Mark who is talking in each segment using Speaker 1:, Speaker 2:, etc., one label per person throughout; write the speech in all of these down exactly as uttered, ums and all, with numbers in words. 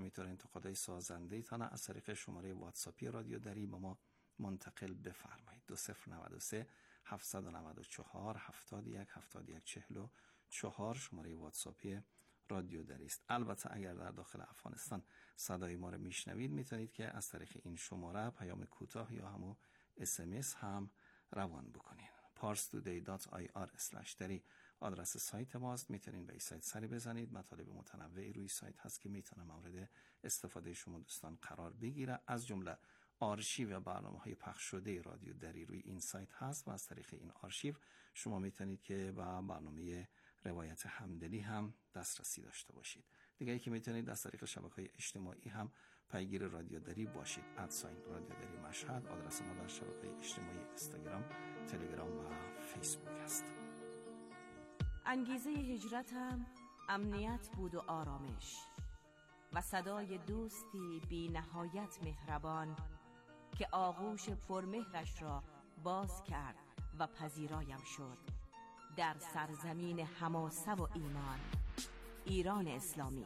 Speaker 1: همینطور انتقادهای سازنده تان از طریق شماره واتساپی رادیو دری با ما منتقل بفرمایید. دو صفر نود و سه هفتصد و نود و چهار هفتاد و یک هفتاد و یک چهل و چهار شماره واتساپی رادیو دری است. البته اگر در داخل افغانستان صدای ما رو میشنوید میتونید که از طریق این شماره پیام کوتاه یا همون اس ام اس هم روان بکنین. پارس تودی دات آی آر اسلش دری آدرس سایت ماست. میتونین به این سایت سری بزنید. مطالب متنوعی روی سایت هست که میتونه مورد استفاده شما دوستان قرار بگیره. از جمله آرشیو برنامه‌های پخش شده رادیو دری روی این سایت هست و از طریق این آرشیو شما میتونید که به برنامه روایت همدلی هم دسترسی داشته باشید. دیگه ای که میتونید از طریق شبکه‌های اجتماعی هم پیگیر رادیو دری باشید. ادساین رادیو دری مشهد آدرس ما در شبکه‌های اجتماعی اینستاگرام، تلگرام و فیسبوک است.
Speaker 2: انگیزه هجرتم امنیت بود و آرامش و صدای دوستی بی نهایت مهربان که آغوش پرمهرش را باز کرد و پذیرایم شد در سرزمین حماسه و ایمان، ایران اسلامی.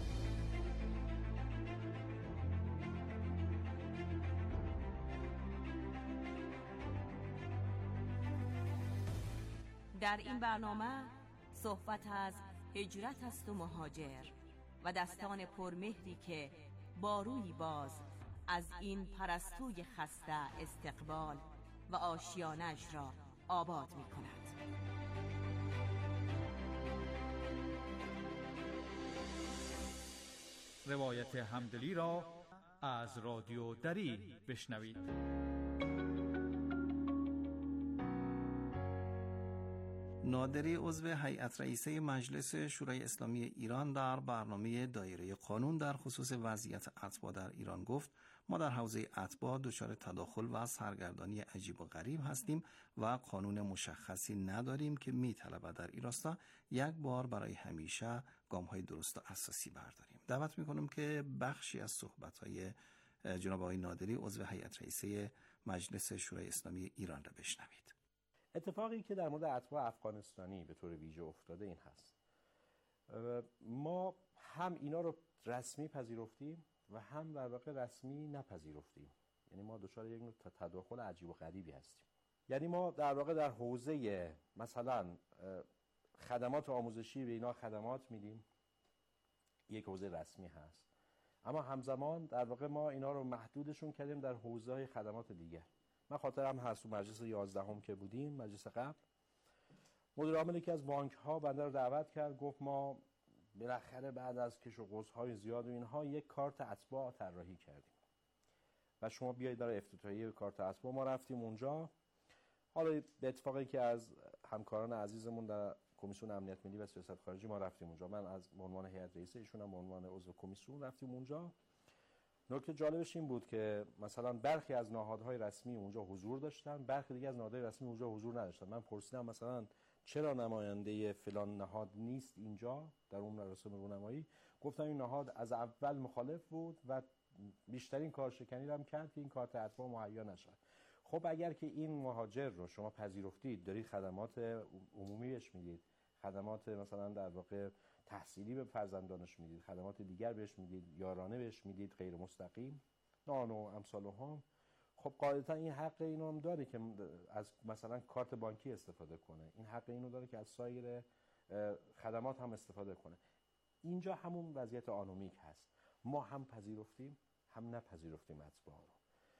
Speaker 2: در این برنامه صحبت از هجرت است و مهاجر و دستان پرمهری که بارویی باز از این پرستوی خسته استقبال و آشیانش را آباد می کند.
Speaker 3: روایت همدلی را از رادیو دری بشنوید.
Speaker 1: نادری عضو هیئت رئیسه مجلس شورای اسلامی ایران در برنامه دایره قانون در خصوص وضعیت اتباع در ایران گفت: ما در حوزه اتباع دچار تداخل و سرگردانی عجیب و غریب هستیم و قانون مشخصی نداریم که می‌طلبد در این راستا یک بار برای همیشه گام‌های درست و اساسی برداریم. دعوت می‌کنم که بخشی از صحبت‌های جناب آقای نادری عضو هیئت رئیسه مجلس شورای اسلامی ایران را بشنوید.
Speaker 4: اتفاقی که در مورد اتباع افغانستانی به طور ویژه افتاده این هست: ما هم اینا رو رسمی پذیرفتیم و هم در واقع رسمی نپذیرفتیم. یعنی ما دچار یک نوع تداخل عجیب و غریبی هستیم. یعنی ما در واقع در حوزه مثلا خدمات آموزشی به اینا خدمات میدیم، یک حوزه رسمی هست، اما همزمان در واقع ما اینا رو محدودشون کردیم در حوزه‌های خدمات دیگر. من خاطرم هست تو مجلس یازدهم که بودیم، مجلس قبل، مدیر عامل یکی از بانک ها بنده رو دعوت کرد، گفت ما بالاخره بعد از کش و قوس‌های زیاد و اینها یک کارت اتباع طراحی کردیم و شما بیایید برای افتتاحیه کارت اتباع. ما رفتیم اونجا. حالا به اتفاقی که از همکاران عزیزمون در کمیسیون امنیت ملی و سیاست خارجی ما رفتیم اونجا، من از عنوان هیئت رئیسه، ایشون هم به عنوان عضو کمیسیون رفتیم اونجا. نکته جالبش این بود که مثلا برخی از نهادهای رسمی اونجا حضور داشتن، برخی دیگه از نهادهای رسمی اونجا حضور نداشتن. من پرسیدم مثلا چرا نماینده فلان نهاد نیست اینجا در اون مراسم رونمایی؟ گفتن این نهاد از اول مخالف بود و بیشترین کارشکنی رو هم کرد که این کارت اتباع مهیا نشد. خب اگر که این مهاجر رو شما پذیرفتید، دارید خدمات عمومی بهش میدید، خدمات مثلا در واقع تحصیلی به فرزندانش میدید، خدمات دیگر بهش میدید، یارانه بهش میدید، غیر مستقیم، نان و امثال هم، خب قاعدتا این حق اینو هم داره که از مثلا کارت بانکی استفاده کنه، این حق اینو داره که از سایر خدمات هم استفاده کنه. اینجا همون وضعیت آنومیک هست. ما هم پذیرفتیم هم نپذیرفتیم اتباع رو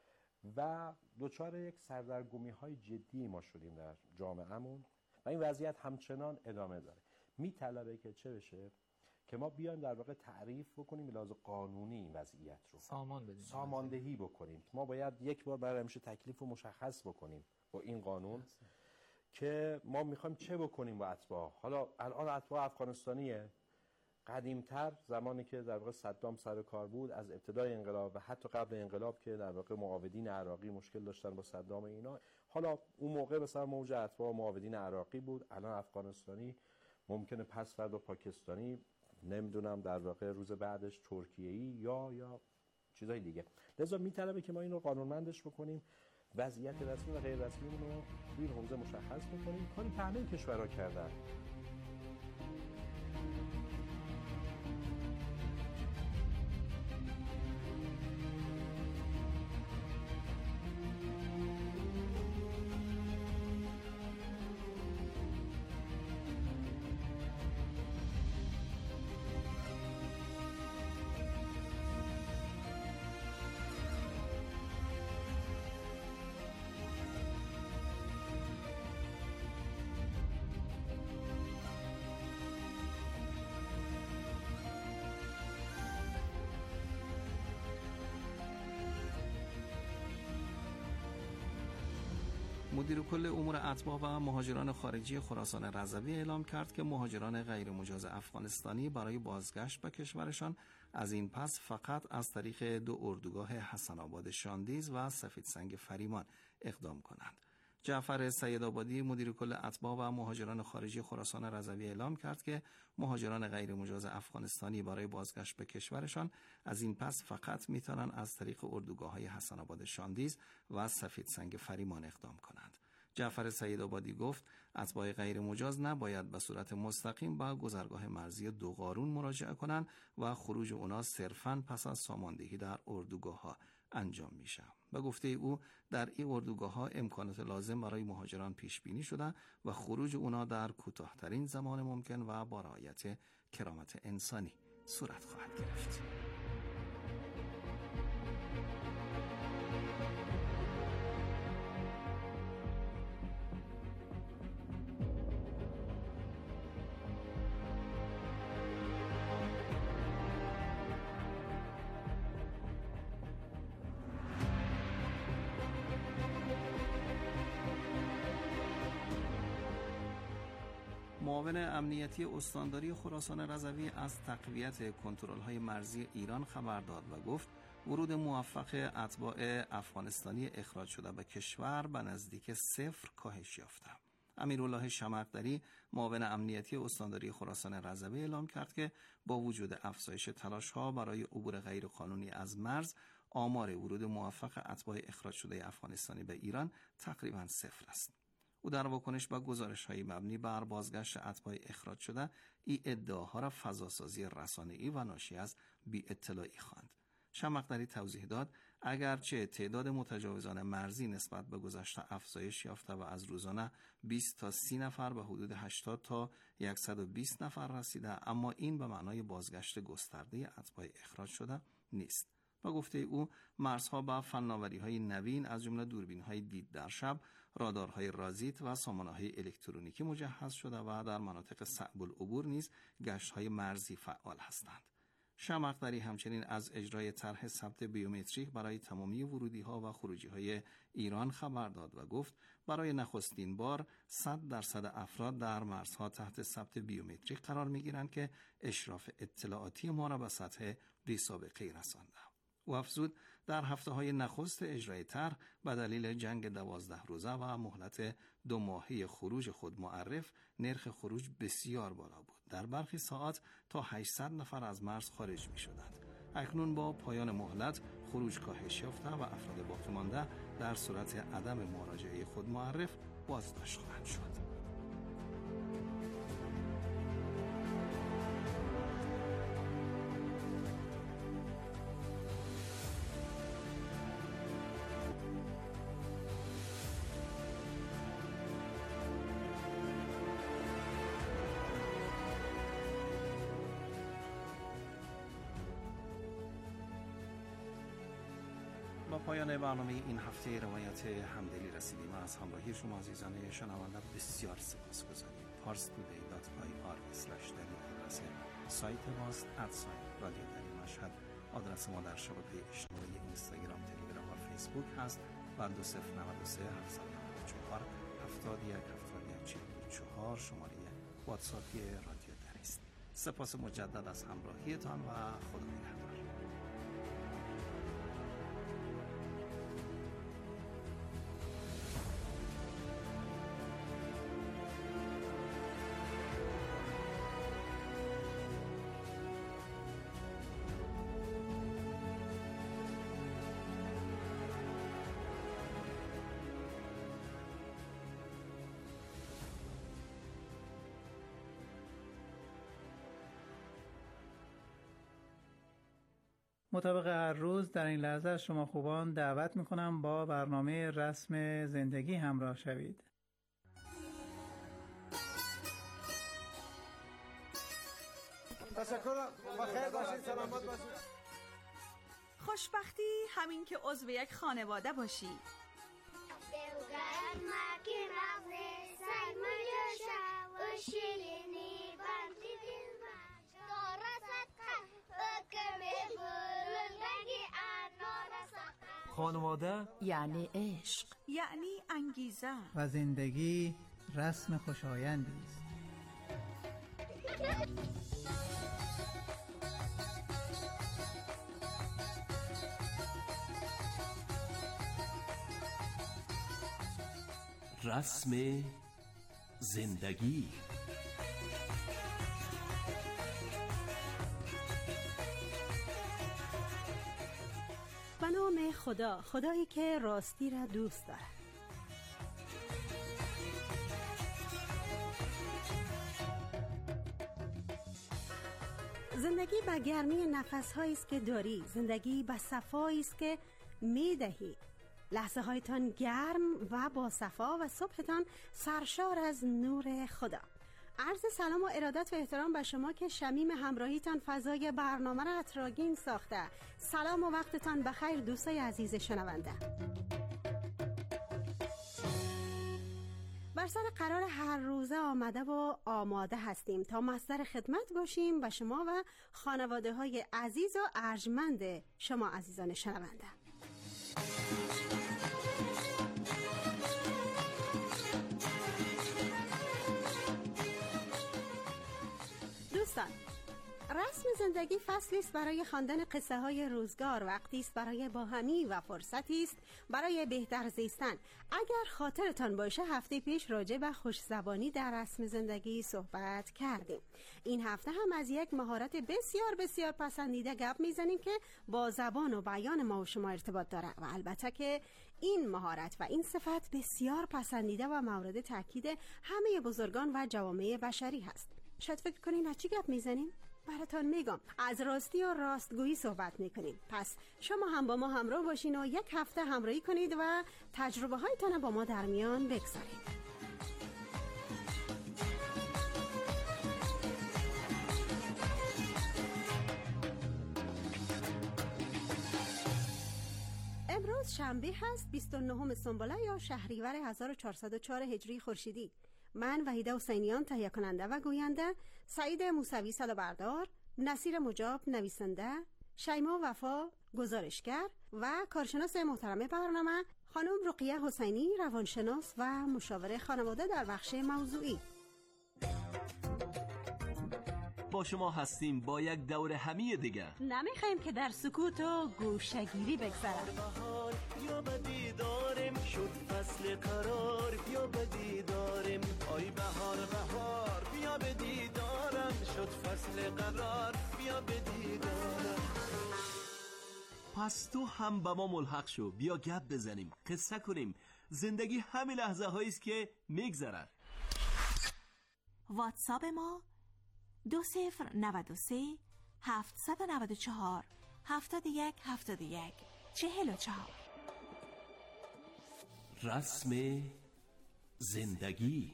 Speaker 4: و دوچار یک سردرگمی های جدی ما شدیم در جامعهمون و این وضعیت همچنان ادامه داره. میطلبه که چه بشه؟ که ما بیایم در واقع تعریف بکنیم به لحاظ قانونی این وضعیت رو،
Speaker 5: سامان بدیم،
Speaker 4: ساماندهی بکنیم. ما باید یک بار برای همیشه تکلیف رو مشخص بکنیم با این قانون هست. که ما میخوایم چه بکنیم با اتباع. حالا الان اتباع افغانستانیه، قدیمتر زمانی که در واقع صدام سر کار بود، از ابتدای انقلاب و حتی قبل انقلاب که در واقع معاودین عراقی مشکل داشتن با صدام اینا، حالا اون موقع مثلا موج اتباع معاودین عراقی بود، الان افغانستانی، ممکنه پس فردا پاکستانی، نمیدونم در واقع روز بعدش ترکیه‌ای یا یا چیزای دیگه. لذا میطلبه که ما این رو قانونمندش بکنیم، وضعیت رسمی و غیر رسمی رو توی این حوزه مشخص بکنیم، کاری که همه کشورها کردن.
Speaker 1: مدیر کل امور اتباع و مهاجران خارجی خراسان رضوی اعلام کرد که مهاجران غیر مجاز افغانستانی برای بازگشت به کشورشان از این پس فقط از طریق دو اردوگاه حسن آباد شاندیز و سفیدسنگ فریمان اقدام کنند. جعفر سیدآبادی مدیر کل اتباع و مهاجران خارجی خراسان رضوی اعلام کرد که مهاجران غیر مجاز افغانستانی برای بازگشت به کشورشان از این پس فقط میتوانند از طریق اردوگاه‌های حسن آباد شاندیز و سفیدسنگ فریمان اقدام کنند. جعفر سیدآبادی گفت اتباع غیر مجاز نباید به صورت مستقیم به گذرگاه مرزی دوقارون مراجعه کنند و خروج اونا صرفاً پس از ساماندهی در اردوگاه‌ها انجام میشه. به گفته او در این اردوگاه‌ها امکانات لازم برای مهاجران پیش بینی شده و خروج اونا در کوتاه‌ترین زمان ممکن و با رعایت کرامت انسانی صورت خواهد گرفت. معاون امنیتی استانداری خراسان رضوی از تقویت کنترل‌های مرزی ایران خبر داد و گفت ورود موفق اتباع افغانستانی اخراج شده به کشور به نزدیک صفر کاهش یافته. امیرالله شمقدری معاون امنیتی استانداری خراسان رضوی اعلام کرد که با وجود افزایش تلاش‌ها برای عبور غیرقانونی از مرز، آمار ورود موفق اتباع اخراج شده افغانستانی به ایران تقریباً صفر است. او در واکنش به گزارش‌های مبنی بر بازگشت اتباع اخراج شده این ادعاها را فضاسازی رسانه‌ای و ناشی از بی‌اطلاعی خواند. شمقدری توضیح داد اگرچه تعداد متجاوزان مرزی نسبت به گذشته افزایش یافته و از روزانه بیست تا سی نفر به حدود هشتاد تا صد و بیست نفر رسیده، اما این به معنای بازگشت گسترده اتباع اخراج شده نیست. با گفته او مرزها با فناوری‌های نوین از جمله دوربین‌های دید در شب، رادارهای رازیت و سامانه‌های الکترونیکی مجهز شده و در مناطق صعب العبور نیز گشت‌های مرزی فعال هستند. شمقدری همچنین از اجرای طرح ثبت بیومتریک برای تمامی ورودی‌ها و خروجی‌های ایران خبر داد و گفت برای نخستین بار صد درصد افراد در مرزها تحت ثبت بیومتریک قرار می‌گیرند که اشراف اطلاعاتی ما را به سطح بی‌سابقه‌ای رسانده. او افزود در هفته‌های نخست اجرای طرح به دلیل جنگ دوازده روزه و مهلت دو ماهه خروج خود معرف، نرخ خروج بسیار بالا بود. در برخی ساعات تا هشتصد نفر از مرز خارج می‌شدند. اکنون با پایان مهلت خروج کاهش یافته و افراد باقی مانده در صورت عدم مراجعه خود معرف بازداشت خواهند شد. با پایان برنامه این هفته روایت همدلی رسیدیم. از همراهی شما عزیزان شنونده بسیار سپاسگزاریم. پارس تودی دات آی آر اسلش دری آدرس سایت ماست. ادساین رادیو دری مشهد آدرس ما در شبکه اجتماعی اینستاگرام، تلگرام و فیسبوک هست و دو صفر نود و سه هفتصد و نود و چهار هفتاد و یک هفتاد و یک چهل و چهار شماره واتساپی رادیو دری است. سپاس مجدد از همراهیتان و خدا نگهدار.
Speaker 5: مطابق هر روز در این لحظه از شما خوبان دعوت میکنم با برنامه رسم زندگی همراه شوید.
Speaker 6: تشکر، بخیر باشید، سلامت باشید.
Speaker 7: خوشبختی همین که عضو یک خانواده باشی.
Speaker 8: خانواده
Speaker 9: یعنی عشق،
Speaker 7: یعنی انگیزه
Speaker 5: و زندگی رسم خوشایندی است.
Speaker 10: رسم زندگی.
Speaker 11: به نام خدا، خدایی که راستی را دوست دارد. زندگی به گرمی نفس‌هایی است که داری، زندگی به صفایی است که می‌دهی. لحظه هایتان گرم و با صفا و صبحتان سرشار از نور خدا. عرض سلام و ارادت و احترام به شما که شمیم همراهیتان فضای برنامه را اطراگین ساخته. سلام و وقتتان بخیر دوستای عزیز شنونده. بر سر قرار هر روزه آمده و آماده هستیم تا مصدر خدمت باشیم و شما و خانواده های عزیز و ارجمند شما عزیزان شنونده. دوستان، رسم زندگی فصلی است برای خواندن قصه های روزگار، وقتی است برای باهمی و فرصتی است برای بهتر زیستن. اگر خاطرتان باشه هفته پیش راجع به خوشزبانی در رسم زندگی صحبت کردیم. این هفته هم از یک مهارت بسیار بسیار پسندیده گپ میزنیم که با زبان و بیان ما و شما ارتباط داره و البته که این مهارت و این صفت بسیار پسندیده و مورد تاکید همه بزرگان و جوامع بشری هست. شاید فکر کنین از چی گپ میزنیم؟ براتون میگم، از راستی و راستگویی صحبت میکنیم. پس شما هم با ما همراه باشین و یک هفته همراهی کنید و تجربه هایتان با ما در میان بگذارید. امروز شنبه هست، بیست و نهم سنبله یا شهریور هزار و چهارصد و چهار هجری خورشیدی. من وحیده حسینیان تهیه کننده و گوینده، سعید موسوی صدابردار، نصیر مجاب نویسنده، شیما وفا گزارشگر و کارشناس محترم برنامه خانم رقیه حسینی روانشناس و مشاور خانواده در بخش موضوعی.
Speaker 10: با شما هستیم با یک دور همی دیگه.
Speaker 11: نمیخوایم که در سکوت و گوشه‌گیری بگذره.
Speaker 12: بیا بدی دارم شد فصل قرار، بیا بدی دارم آی بهار بهار، بیا بدی دارم شد فصل قرار، بیا بدی دارم.
Speaker 10: پس تو هم با ما ملحق شو، بیا گپ بزنیم، قصه کنیم. زندگی همین لحظه هاییست که میگذرن.
Speaker 7: واتساپ ما دو صفر نود و سه هفتصد و نود و چهار هفتاد و یک هفتاد و یک چهل و چهار.
Speaker 10: رسم زندگی.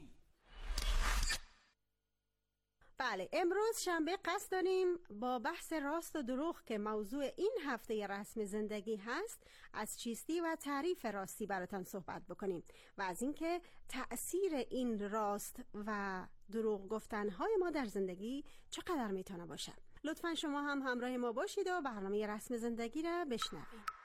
Speaker 11: بله، امروز شنبه قصد داریم با بحث راست و دروغ که موضوع این هفته رسم زندگی هست، از چیستی و تعریف راستی براتان صحبت بکنیم و از اینکه تأثیر این راست و دروغ گفتنهای ما در زندگی چقدر میتونه باشه. لطفاً شما هم همراه ما باشید و برنامه رسم زندگی را بشنوید.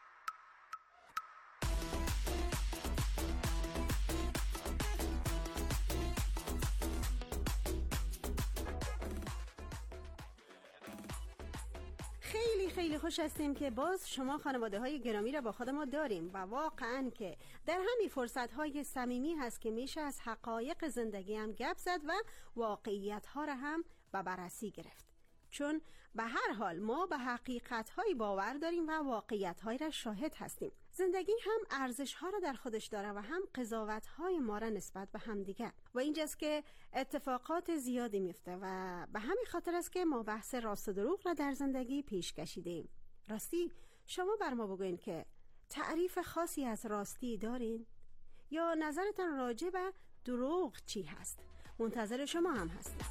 Speaker 11: خیلی خیلی خوش هستیم که باز شما خانواده های گرامی را با خود ما داریم و واقعاً که در همین فرصت های صمیمی هست که میشه از حقایق زندگی هم گپ زد و واقعیت ها را هم به بررسی گرفت، چون به هر حال ما به حقیقت های باور داریم و واقعیت های را شاهد هستیم. زندگی هم ارزش ها را در خودش داره و هم قضاوت های ما را نسبت به هم دیگر و اینجاست که اتفاقات زیادی میفته و به همین خاطر است که ما بحث راست و دروغ را در زندگی پیش کشیدیم. راستی شما بر ما بگوین که تعریف خاصی از راستی دارین یا نظرتان راجع به دروغ چی هست؟ منتظر شما هم هستیم.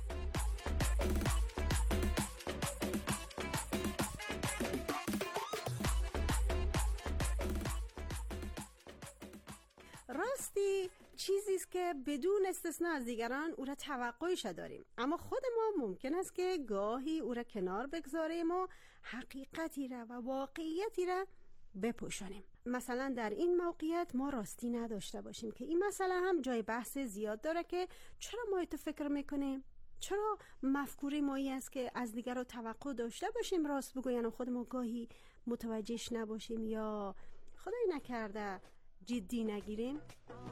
Speaker 11: راستی چیزی است که بدون استثناء از دیگران او را توقعش داریم، اما خود ما ممکن است که گاهی او را کنار بگذاریم و حقیقتی را و واقعیتی را بپوشانیم. مثلا در این موقعیت ما راستی نداشته باشیم که این مسئله هم جای بحث زیاد داره که چرا ما تو فکر میکنیم؟ چرا مفکوره مایی است که از دیگران توقع داشته باشیم راست بگوین و خود ما گاهی متوجهش نباشیم یا خدای نکرده جدی نگیریم؟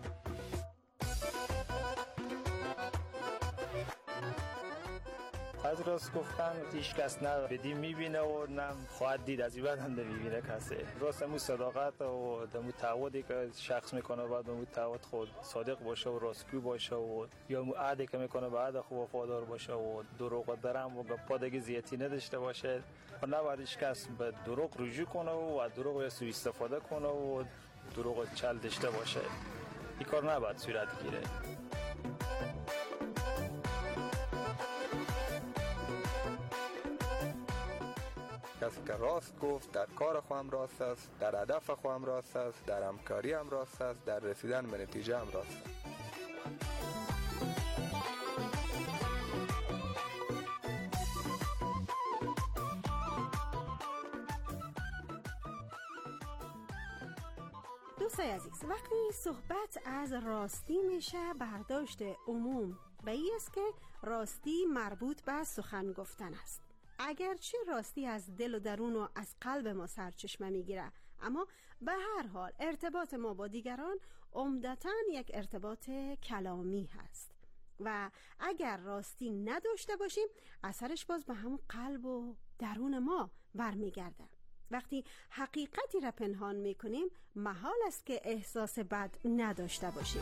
Speaker 8: از راست گفتن هیچ کس نه بدی میبینه و نه خواهد دید، از این بعد هم نمیبینه کسی. راست همون صداقت و دمو تعهدی که شخص میکنه باید دمو تعهد خود صادق باشه و راستگو باشه و یا مو عهدی که میکنه به عهد خود وفادار باشه و دروغ و درم و گپا دیگه زیادی نداشته باشه و نباید هیچ کس به دروغ رجوع کنه و دروغ یا سوء استفاده کنه و دروغ چل داشته باشه. این کار نباید صورت گیره.
Speaker 9: کسی که راست گفت در کار خواهم راست است، در هدف خواهم راست است، در همکاری هم راست است، در رسیدن به نتیجه هم راست است.
Speaker 11: دوستای عزیز، وقتی صحبت از راستی میشه برداشت عموم به این است که راستی مربوط به سخن گفتن است. اگرچه راستی از دل و درون و از قلب ما سرچشمه میگیره، اما به هر حال ارتباط ما با دیگران عمدتاً یک ارتباط کلامی هست و اگر راستی نداشته باشیم اثرش باز به همون قلب و درون ما برمیگرده. وقتی حقیقتی را پنهان میکنیم محال است که احساس بد نداشته باشیم.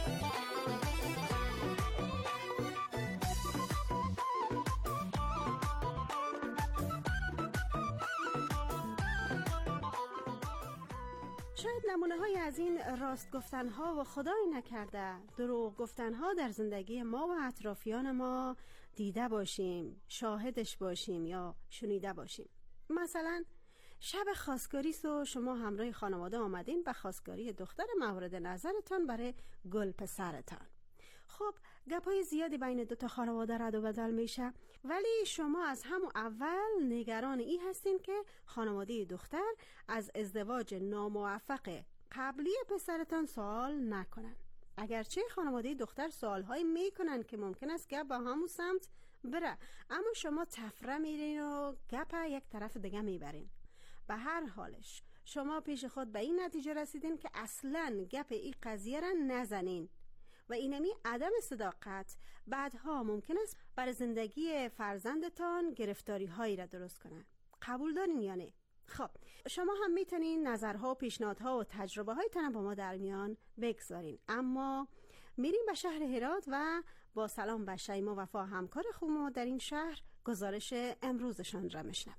Speaker 11: شاید نمونه های از این راست گفتن ها و خدای نکرده دروغ گفتن ها در زندگی ما و اطرافیان ما دیده باشیم، شاهدش باشیم یا شنیده باشیم. مثلا شب خواستگاری و شما همراه خانواده آمدین به خواستگاری دختر مورد نظرتان برای گل پسرتان. خب گپای زیادی بین دو تا خانواده رد و بدل میشه، ولی شما از همون اول نگران ای هستین که خانواده دختر از ازدواج ناموفق قبلی پسرتان سوال نکنن. اگرچه خانواده دختر سوالهایی میکنن که ممکن است گپ با همون سمت بره، اما شما تفره میرین و گپ یک طرف دیگه میبرین. به هر حالش شما پیش خود به این نتیجه رسیدین که اصلاً گپ این قضیه را نزنین و اینمی عدم صداقت بعدها ممکن است برای زندگی فرزندتان گرفتاری هایی را درست کنه. قبول دارین یا نه؟ خب شما هم میتونین نظرها و پیشنهادها و تجربه هایتان با ما در میان بگذارین، اما میریم به شهر هرات و با سلام به شیما وفا همکار خوب ما در این شهر گزارش امروزشان را میشنویم.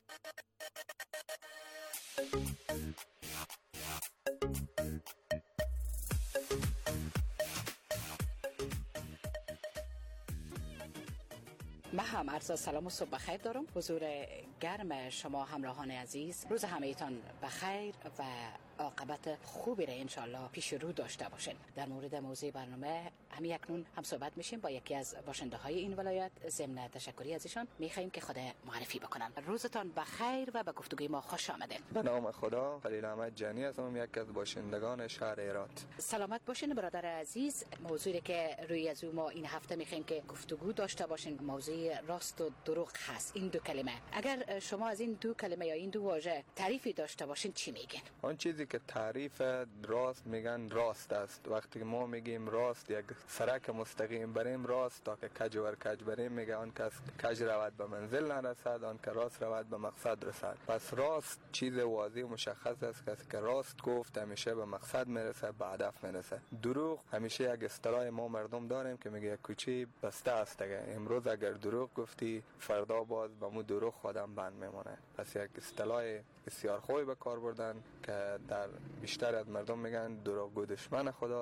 Speaker 13: من هم عرض سلام و صبح بخیر دارم. حضور گرم شما همراهان عزیز، روز همه‌تان بخیر و عاقبت خوبی را انشالله پیش رو داشته باشین. در مورد موضوع برنامه همین اکنون هم صحبت میشیم با یکی از باشنده های این ولایت. ضمن تشکری از ایشان میخوایم که خود معرفی بکنن. روزتان بخیر و به گفتگوی ما خوش آمدین.
Speaker 9: به نام خدا، خلیل احمد جانی هستم، یکی از باشندگان شهر هرات.
Speaker 13: سلامت باشین برادر عزیز. موضوعی که روی از ما این هفته میخوایم که گفتگو داشته باشین موضوع راست و دروغ هست. این دو کلمه، اگر شما از این دو کلمه یا این دو واژه تعریفی داشته باشین چی میگین؟
Speaker 9: آن چیزی که تعریف راست میگن راست است. وقتی ما میگیم راست، یک سرک مستقیم بریم راست تا که کج ور کج بریم، میگه آن کس کج رود به منزل نرسد، آن که راست رود به مقصد رسد. پس راست چیز واضح و مشخص است. کسی که راست گفت همیشه به مقصد میرسه، به هدف میرسه. دروغ همیشه یک اصطلاح ما مردم داریم که میگه کوچی بسته است دیگه. امروز اگر دروغ گفتی فردا باز به مو دروغ خودم بند میمونه. پس یک اصطلاح بسیار خوبی به کار بردن که در بیشتر از مردم میگن دروغگو دشمن خداست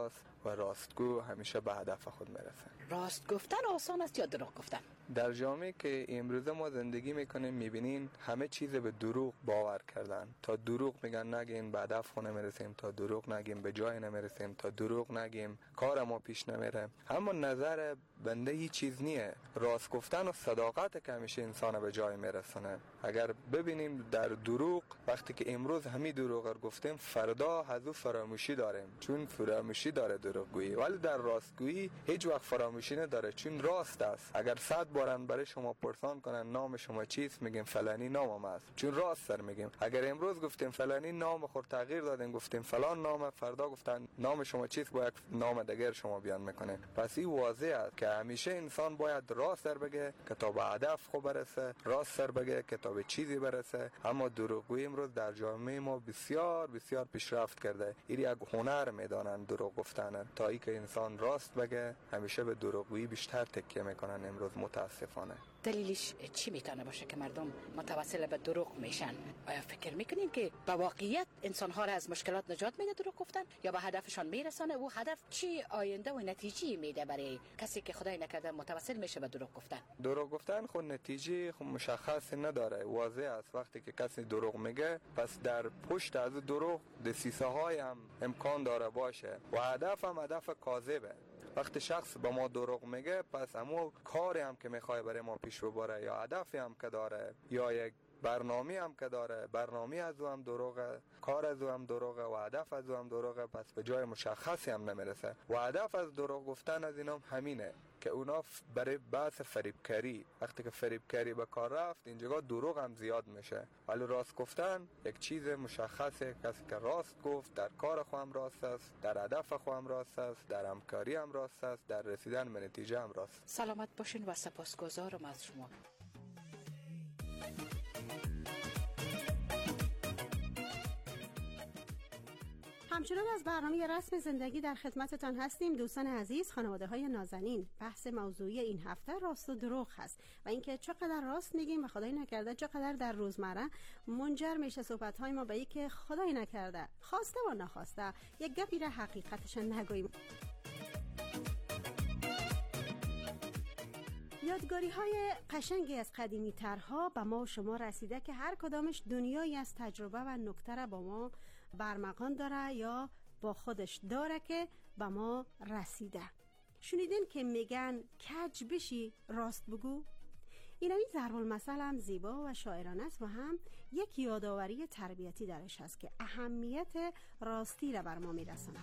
Speaker 9: و راستگو همیشه به هدف خود میرسه.
Speaker 13: راست گفتن آسان است یا دروغ گفتن؟
Speaker 9: در جامعه که امروز ما زندگی میکنیم میبینین همه چیز به دروغ باور کردن. تا دروغ میگن نگیم به هدف خود نمیرسیم، تا دروغ نگیم به جای نمیرسیم، تا دروغ نگیم کار ما پیش نمیره. اما نظر بنده هیچ چیز نیه. راست گفتن و صداقت که همیشه انسان به جای میرسونه. اگر ببینیم در دروغ وقتی که امروز همین دروغ رو گفتیم فردا حذو فراموشی داریم، چون فراموشی داره دروغگویی. ولی در راستگویی هیچ وقت فراموشی نداره، چون راست است. اگر صد بارن برای شما پرسان کنن نام شما چیست، میگیم فلانی نامم است، چون راست سر میگیم. اگر امروز گفتیم فلانی نام خود تغییر دادیم گفتیم فلان نام، فردا گفتن نام شما چیست باید نام دیگر شما بیان میکنه. پس این واضح است که همیشه انسان باید راست سر بگه که تا به هدف خود برسه، راست سر بگه که تا به چیزی برسه. اما دروغگویی امروز در جامعه ما بسیار بسیار پیشرفت کرده. این یک هنر میدانن دروغ گفتن، تا ای که انسان راست بگه همیشه به دروغگویی بیشتر تکیه میکنن امروز متاسفانه.
Speaker 13: دلیلش چی میتونه باشه که مردم متوسل به دروغ میشن؟ آیا فکر میکنین که با واقعیت انسان ها را از مشکلات نجات میده دروغ گفتن، یا به هدفشان میرسانه؟ و هدف چی آینده و نتیجه میده برای کسی که خدای نکرده متوسل میشه به دروغ گفتن؟
Speaker 9: دروغ گفتن خود نتیجه خود مشخصی نداره. واضح است وقتی که کسی دروغ میگه پس در پشت از دروغ دسیسه های هم امکان داره باشه و هدف هم هدف کاذبه. وقتی شخص به ما دروغ میگه پس همون کاری هم که میخواد برای ما پیش ببره یا هدفی هم که داره یا یک برنامه هم که داره، برنامه از او هم دروغه، کار از او هم دروغه و هدف از او هم دروغه، پس به جای مشخصی هم نمیرسه. و هدف از دروغ گفتن از اینام همینه که اونا برای بحث فریبکاری، وقتی که فریبکاری به کار رفت اینجا دروغ هم زیاد میشه. ولی راست گفتن یک چیز مشخصه. کسی که راست گفت در کار خو هم راست است، در هدف خو هم راست است، در همکاری هم راست است، در رسیدن به نتیجه هم راست.
Speaker 13: سلامت باشین و سپاسگزارم از شما.
Speaker 11: همچنان از برنامه رسم زندگی در خدمتتان هستیم. دوستان عزیز، خانواده های نازنین، بحث موضوعی این هفته راست و دروغ هست و اینکه چقدر راست میگیم و خدای نکرده چقدر در روزمره منجر میشه صحبت های ما به اینکه خدای نکرده خواسته و نخواسته یک گپی را حقیقتش نگوییم. یادگاری های قشنگی از قدیمی ترها به ما و شما رسیده که هر کدامش دنیایی از تجربه و نکته را با ما برمغان داره یا با خودش داره که به ما رسیده. شنیدین که میگن کج بشی راست بگو؟ اینمی ضرب المثل هم زیبا و شاعرانه است و هم یک یادآوری تربیتی درش هست که اهمیت راستی را بر ما میرسونه.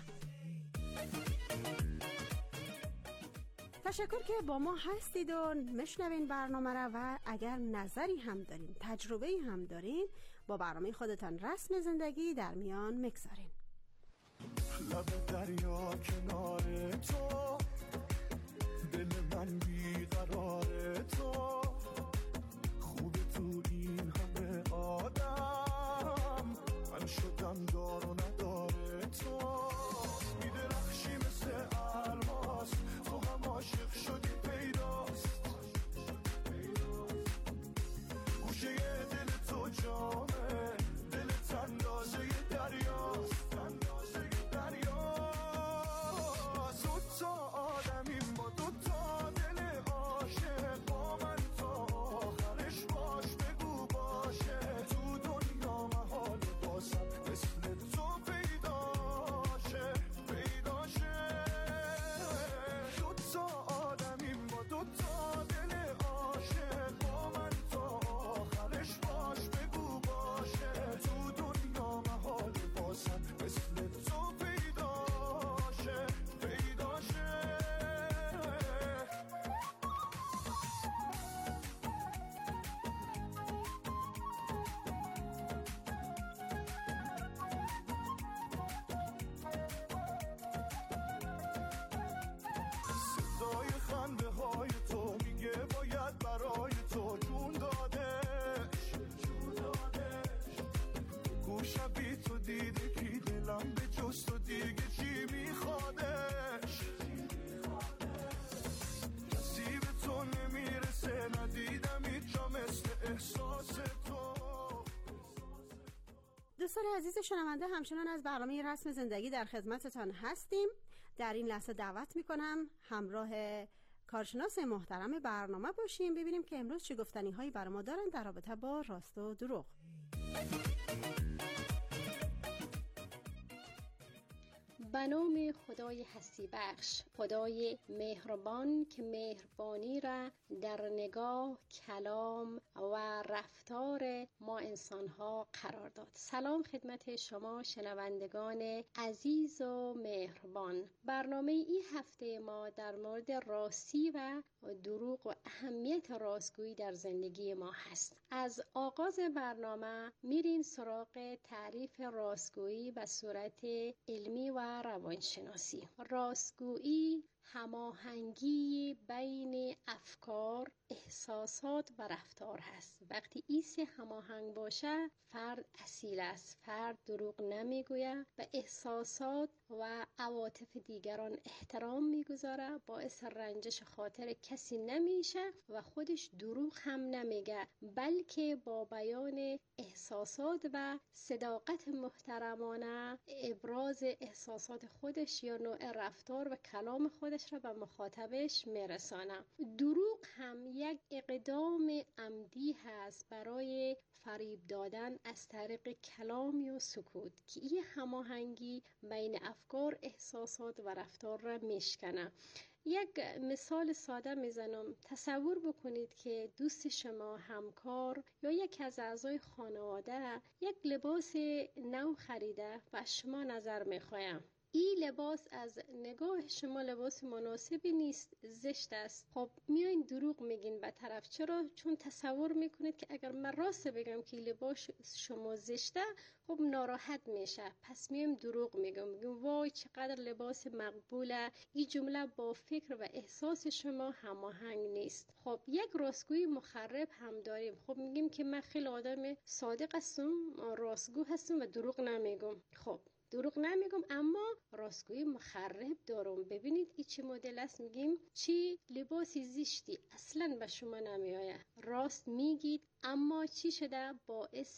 Speaker 11: تشکر که با ما هستید و مشنوین برنامه را و اگر نظری هم دارین، تجربه‌ای هم دارین، با برنامه خودتان رسم زندگی در میان مگذارین.
Speaker 12: لب دریا کنار تو، دل من بیقرار تو، خوب تو این همه آدم، من شدم دار و نداره تو، میدرخشی مثل الماس، تو هم عاشق شدی پیداست، گوشه دل تو جامه، دلت اندازه دریاست، اندازه دریاست، دو تا آدمیم با دو تا دل عاشق، با من تا آخرش باش بگو باشه، تو دنیا محال بازم مثل تو پیداشه، پیداشه، دو تا آدمیم با دو تا دل عاشق، با من تا آخرش باش بگو باشه، تو دنیا محال بازم مثل تو پیداشه، پیداشه. صدای خنده های تو میگه باید برای تو جون دادش، جون دادش، گوشم بی تو دیده کی دلم به جز تو دیگه چی میخوادش، کسی به تو نمیرسه، ندیدم هیچ جا مثل احساس تو.
Speaker 11: دوستان عزیز شنونده، همچنان از برنامه رسم زندگی در خدمتتان هستیم. در این لحظه دعوت میکنم همراه کارشناس محترم برنامه باشیم، ببینیم که امروز چه گفتنی هایی برای ما دارن در رابطه با راست و دروغ.
Speaker 14: به نام خدای هستی بخش، خدای مهربان که مهربانی را در نگاه، کلام و رفتار ما انسان‌ها قرار داد. سلام خدمت شما شنوندگان عزیز و مهربان. برنامه این هفته ما در مورد راستی و دروغ و اهمیت راستگویی در زندگی ما هست. از آغاز برنامه میریم سراغ تعریف راستگویی به صورت علمی و روانشناسی. راستگویی هماهنگی بین افکار، احساسات و رفتار هست. وقتی ایسه هماهنگ باشه، فرد اصیل است، فرد دروغ نمیگوید، به احساسات و عواطف دیگران احترام میگذاره، باعث رنجش خاطر کسی نمیشه و خودش دروغ هم نمیگه، بلکه با بیان احساسات و صداقت محترمانه ابراز احساسات خودش یا نوع رفتار و کلام خودش را به مخاطبش میرسانه. دروغ هم یک اقدام عمدی هست برای فریب دادن از طریق کلام یا سکوت که این هماهنگی بین افکار، احساسات و رفتار را میشکنه. یک مثال ساده میزنم. تصور بکنید که دوست شما، همکار یا یک از اعضای خانواده یک لباس نو خریده و شما نظر میخوایم این لباس از نگاه شما لباس مناسبی نیست، زشت است. خب میایین دروغ میگین به طرف. چرا؟ چون تصور میکنید که اگر من راست بگم که لباس شما زشته، خب ناراحت میشه، پس میایم دروغ میگم، میگم وای چقدر لباس مقبوله. این جمله با فکر و احساس شما هماهنگ نیست. خب یک راستگویی مخرب هم داریم. خب میگیم که من خیلی آدم صادق هستم، راستگو هستم و دروغ نمیگم. خب دروغ نمیگم اما راستگویی مخرب دارم. ببینید این چه مدل است. میگیم چی لباسی زشتی اصلا به شما نمیآید، راست میگید اما چی شده؟ باعث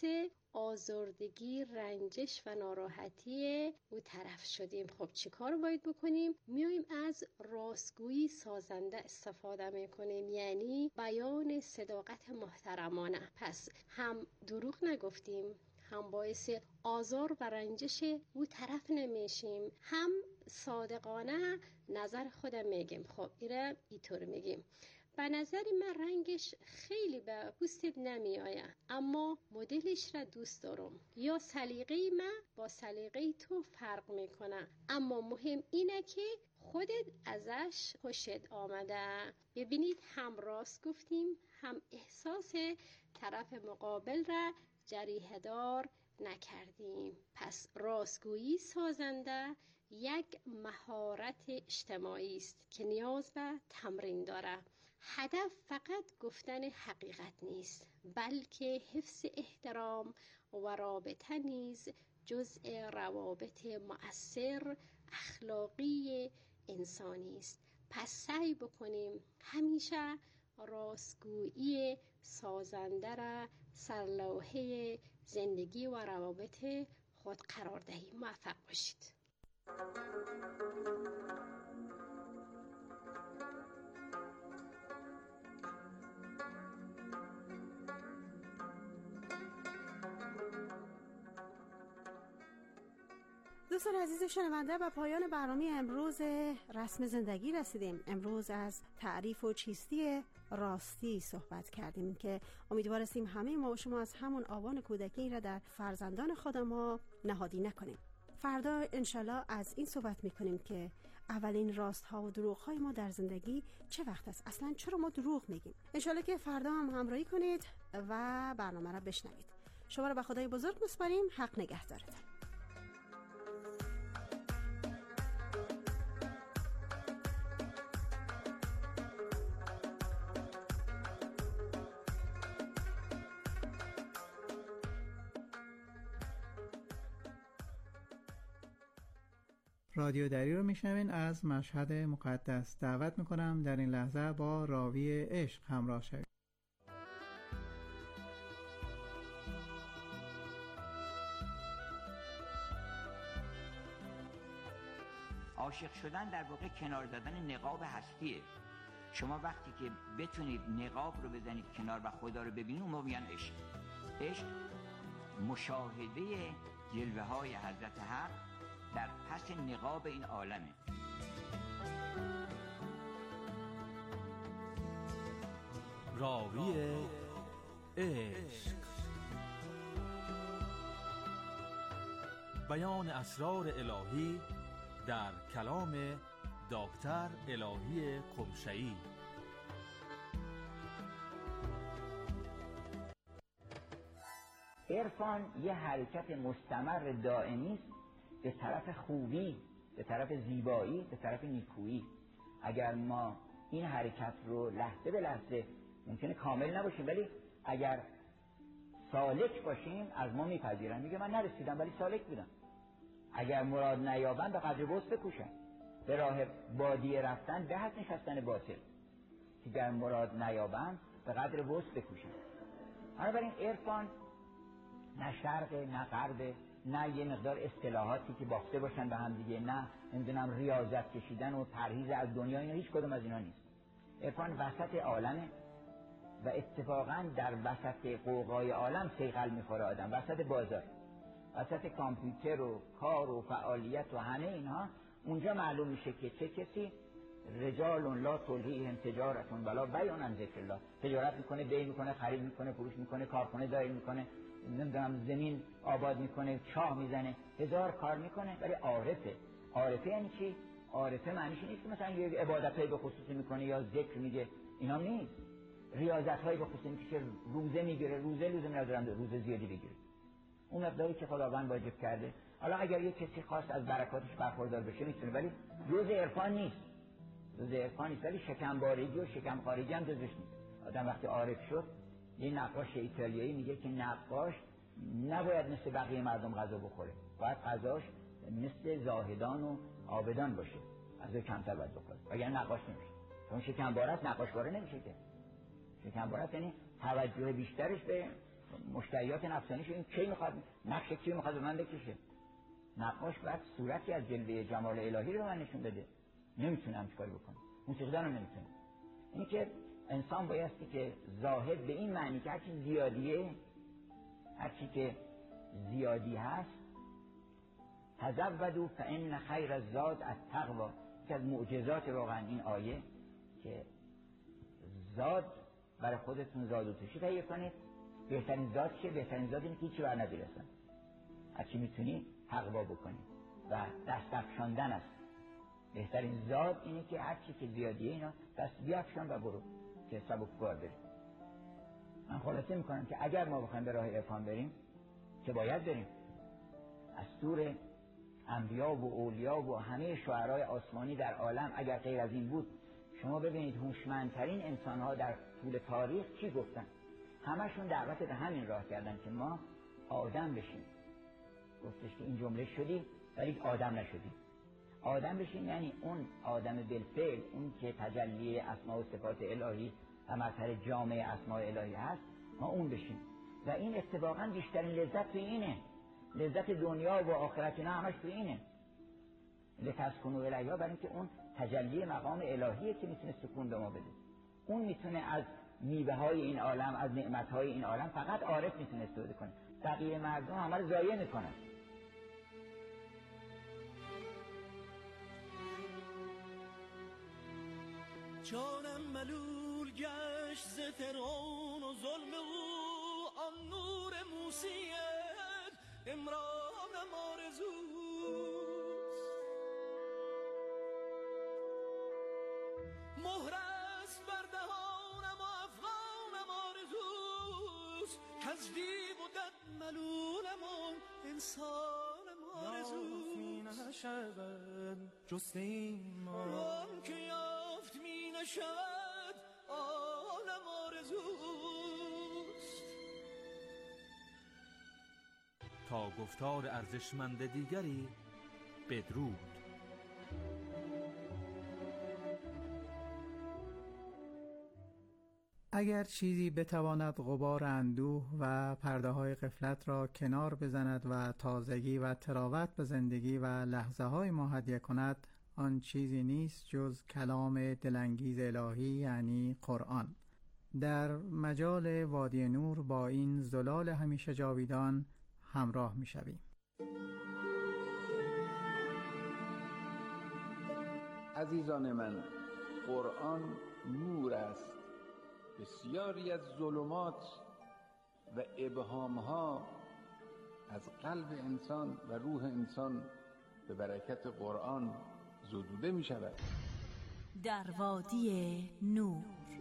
Speaker 14: آزردگی، رنجش و ناراحتی او طرف شدیم. خب چی کار باید بکنیم؟ میایم از راستگویی سازنده استفاده میکنیم، یعنی بیان صداقت محترمانه. پس هم دروغ نگفتیم، هم باعث آزار و رنجش او طرف نمیشیم، هم صادقانه نظر خودم میگیم. خب ایره اینطور میگیم به نظر من رنگش خیلی به پوستت نمی آید اما مدلش را دوست دارم، یا سلیقه من با سلیقه تو فرق میکنه اما مهم اینه که خودت ازش خوشت آمده. ببینید هم راست گفتیم، هم احساس طرف مقابل را جریحه دار نکردیم. پس راستگویی سازنده یک مهارت اجتماعی است که نیاز به تمرین داره. هدف فقط گفتن حقیقت نیست، بلکه حفظ احترام و رابطه نیز جزء روابط مؤثر اخلاقی انسانی است. پس سعی بکنیم همیشه راستگویی سازنده را سرلوحه زندگی و روابط خود قرار دهیم. موفق باشید.
Speaker 11: دوستان عزیز شنونده، به پایان برنامه امروز رسم زندگی رسیدیم. امروز از تعریف و چیستی راستی صحبت کردیم که امیدوار هستیم همه ما و شما از همون آوان کودکی را در فرزندان خود ما نهادی نکنیم. فردا انشالله از این صحبت میکنیم که اولین راست ها و دروغ های ما در زندگی چه وقت است، اصلا چرا ما دروغ میگیم. انشالله که فردا هم همراهی کنید و برنامه را بشنوید. شما را به خدای بزرگ میسپاریم. حق نگهدارتان.
Speaker 5: رادیو دری رو میشنوین از مشهد مقدس. دعوت میکنم در این لحظه با راوی عشق همراه شوید.
Speaker 15: عاشق شدن در واقع کنار زدن نقاب هستیه. شما وقتی که بتونید نقاب رو بزنید کنار و خدا رو ببینید، اون موقع میگن عشق. عشق مشاهده جلوه های حضرت حق در پس نقاب این عالمه.
Speaker 3: راوی عشق، بیان اسرار الهی در کلام دکتر الهی قمشه‌ای.
Speaker 15: عرفان یه حرکت مستمر دائمی است به طرف خوبی، به طرف زیبایی، به طرف نیکویی. اگر ما این حرکت رو لحظه به لحظه، ممکنه کامل نباشیم ولی اگر سالک باشیم از ما میپذیرن. میگه من نرسیدم ولی سالک بودم. اگر مراد نیابن به قدر وسع بکوشن. به راه بادیه رفتن به حد نشستن باطل. اگر مراد نیابن به قدر وسع بکوشن. بنابراین عرفان نه شرق نه غرب، نه یه مقدار اصطلاحاتی که باخته باشن به هم دیگه، نه نمیدونم ریاضت کشیدن و پرهیز از دنیا، اینا هیچ کدوم از اینا نیست. عرفان وسط عالمه و اتفاقا در وسط قوقای عالم صیقل میخوره آدم، وسط بازار، وسط کامپیوتر و کار و فعالیت و همه اینها. اونجا معلوم میشه که چه کسی رجال لا تلهیهم تجارت ولا بیع عن ذکر الله، تجارت میکنه، بیع میکنه، خرید میکنه، فروش میکنه، کارخونه دایر میکنه، نمیدونم زمین آباد میکنه، چاه میزنه، هزار کار میکنه، ولی عارفه. عارفه یعنی چی؟ عارفه معنیش نیست که مثلا یه عبادتایی به خصوصی میکنه یا ذکر میگه، اینا نیست. ریاضت‌های به خصوصی میشه، روزه میگیره، روزه لزوم نداره روزه زیادی بگیره، اون مقداری که خداوند واجب کرده. حالا اگر یه کسی خواست از برکاتش برخوردار بشه میتونه، ولی جزء عرفان نیست. جزء عرفان نیست، ولی شکمبارگی و شکمخواری هم جزش نیست. آدم وقتی عارف شد، یه نقاش ایتالیایی میگه که نقاش نباید مثل بقیه مردم غذا بخوره، باید غذاش مثل زاهدان و عابدان باشه، غذا کمتر باید بخوره، وگرنه نقاش نمیشه. چون شکمبارت نقاشواره نمیشه که. شکمبارت یعنی توجه بیشترش به مشتریات نفسانیش، این کی میخواد نقش کی میخواد به من بکشه. نقاش باید صورتی از جلوه جمال الهی رو به من نشون بده، نمیتونه همچین کاری بکنه. موسیقیدان هم نمیتونه. اینی که انسان بایستی که زاهد به این معنی که هرچی زیادیه، هرچی که زیادی هست، تزودوا فان خیر الزاد التقوی، که از معجزات واقعا این آیه که زاد برای خودتون زاد و توشی تهیه کنید. بهترین زاد چیه؟ بهترین زاد اینه که هیچی بر ندیرستن، هرچی میتونی تقوا بکنی و دست افشاندن است. بهترین زاد اینه که هرچی که زیادیه اینا دست بیافشان و برو که سبکبار بریم. من خلاصه میکنم که اگر ما بخوایم به راه عرفان بریم که باید بریم، از طور انبیا و اولیا و همه شعرای آسمانی در عالم اگر غیر از این بود، شما ببینید هوشمندترین انسان‌ها در طول تاریخ چی گفتن؟ همشون دعوت به همین راه کردن که ما آدم بشیم. گفتش که این جمله شدی ولی آدم نشدی. آدم بشیم یعنی اون آدم بالفعل، اون که تجلی اسماء و صفات الهی و مظهر جامع اسماء الهی هست، ما اون بشیم. و این اتفاقا بیشترین لذت تو اینه. لذت دنیا و آخرت نه همش تو اینه. لتسکنوا الیها، برای اینکه اون تجلی مقام الهیه که میتونه سکون به ما بده. اون میتونه از میوه های این عالم، از نعمت های این عالم فقط عارف میتونه استفاده کنه. بقیه مردم همه رو ضایع میکنن.
Speaker 12: جانم ملول گشت ز فرعون و ظلم او، آن نور موسیت امرانم آرزوست. مهر است بر دهانم و افغانم آرزوست، کز دیو و دد ملولم و انسانم آرزوست. یافت می نشود جست ایمان، آن که یافت می نشود عالم آرزوست.
Speaker 3: تا گفتار ارزشمند دیگری بدرود.
Speaker 5: اگر چیزی بتواند غبار اندوه و پرده های غفلت را کنار بزند و تازگی و تراوت به زندگی و لحظه های ما هدیه کند، آن چیزی نیست جز کلام دلانگیز الهی یعنی قرآن. در مجال وادی نور با این زلال همیشه جاویدان همراه می شویم.
Speaker 16: عزیزان من، قرآن نور است. بسیاری از ظلمات و ابهامها از قلب انسان و روح انسان به برکت قرآن زدوده می شود.
Speaker 7: در وادی نور.